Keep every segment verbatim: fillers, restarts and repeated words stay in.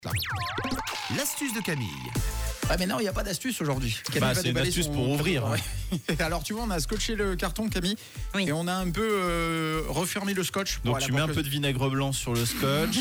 Là. L'astuce de Camille. Ah mais non, il n'y a pas d'astuce aujourd'hui. Camille Bah, va c'est une déballer astuce son- pour ouvrir. Ouais. Alors tu vois, on a scotché le carton, Camille, Oui. et on a un peu euh, refermé le scotch. pour Donc aller tu mets un voir peu que- de vinaigre blanc sur le scotch.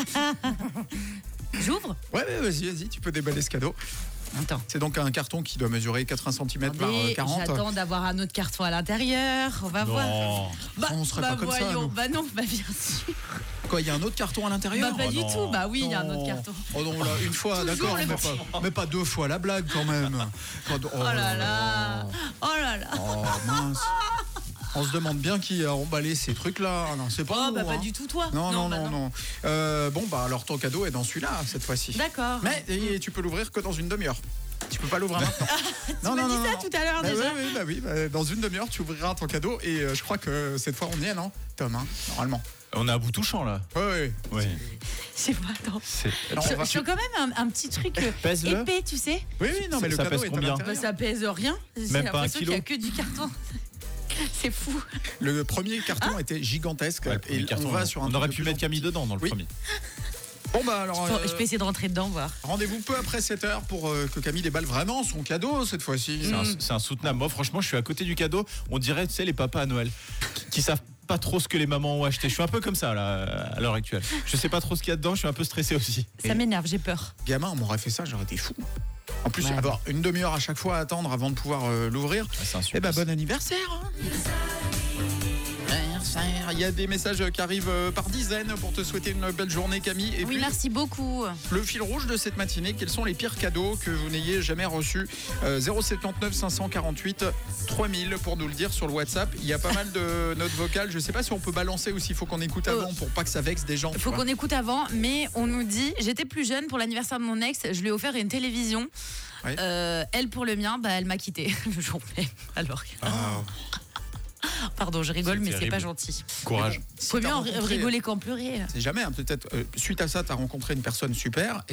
J'ouvre. Ouais, ouais, vas-y, vas-y, tu peux déballer ce cadeau. Attends. C'est donc un carton qui doit mesurer quatre-vingts centimètres par euh, Attendez, quarante. J'attends d'avoir un autre carton à l'intérieur. On va voir. Non. Bah, On serait bah pas comme ça, voyons. nous. Bah non, bah bien sûr. Quoi, il y a un autre carton à l'intérieur? Bah pas Oh du non. tout. Bah oui, il y a un Non. autre carton. Oh non, là, une fois, Toujours d'accord, les mais petits. pas, mais pas deux fois la blague quand même. Oh, Oh là là. Oh là là. Oh mince. On se demande bien qui a emballé ces trucs-là. Non, c'est pas Oh nous, bah pas hein. du tout toi. Non, non, bah non, non. Euh, bon, bah alors ton cadeau est dans celui-là, cette fois-ci. D'accord. Mais et tu peux l'ouvrir que dans une demi-heure. Tu peux pas l'ouvrir maintenant. Tu m'as dit ça tout à l'heure Bah déjà. oui, oui, bah oui, bah, dans une demi-heure, tu ouvriras ton cadeau et euh, je crois que cette fois on y est, non, Tom, hein, normalement. On a un bout touchant là. Ouais, ouais. Oui. Je sais pas, attends. C'est... Alors, Je, on va- je veux quand même un, un petit truc euh, Pèse-le. épais, tu sais. Oui, oui, non, mais le Ça cadeau pèse est à combien Bah, l'intérieur. ça pèse rien. J'ai Même pas un l'impression qu'il y a kilo que du carton. C'est fou. Le premier carton était gigantesque Ouais, le premier et carton, on va sur un on truc aurait de pu plus mettre en Camille plus. dedans dans le Oui. premier. Bon bah alors, Bon, euh, je peux essayer de rentrer dedans, voir. rendez-vous peu après sept heures pour euh, que Camille déballe vraiment son cadeau cette fois-ci. C'est, un, c'est insoutenable. Moi, franchement, je suis à côté du cadeau. On dirait, tu sais, les papas à Noël qui, qui savent pas trop ce que les mamans ont acheté. Je suis un peu comme ça là, à l'heure actuelle. Je sais pas trop ce qu'il y a dedans. Je suis un peu stressé aussi. Ça m'énerve, j'ai peur. Gamin, on m'aurait fait ça, j'aurais été fou. En plus, Ouais. avoir une demi-heure à chaque fois à attendre avant de pouvoir euh, l'ouvrir. Ah, c'est un Eh super. ben, bon anniversaire, hein. Anniversaire. Il y a des messages qui arrivent euh, par dizaines pour te souhaiter une belle journée, Camille. Et Oui, puis, merci beaucoup. le fil rouge de cette matinée, quels sont les pires cadeaux que vous n'ayez jamais reçus? euh, zéro sept neuf cinq cent quarante-huit trois mille pour nous le dire sur le WhatsApp. Il y a pas mal de notes vocales. Je sais pas si on peut balancer ou s'il faut qu'on écoute Euh, avant pour pas que ça vexe des gens. Il tu faut vois. qu'on écoute avant, mais on nous dit, j'étais plus jeune pour l'anniversaire de mon ex, je lui ai offert une télévision. Ouais. Euh, elle pour le mien, bah elle m'a quitté le jour même. Alors, Ah, pardon, je rigole, C'est mais c'est terrible. pas gentil. Courage. si Faut t'as mieux en rencontré- rigoler qu'en pleurer. C'est jamais, hein, peut-être euh, suite à ça, tu as rencontré une personne super.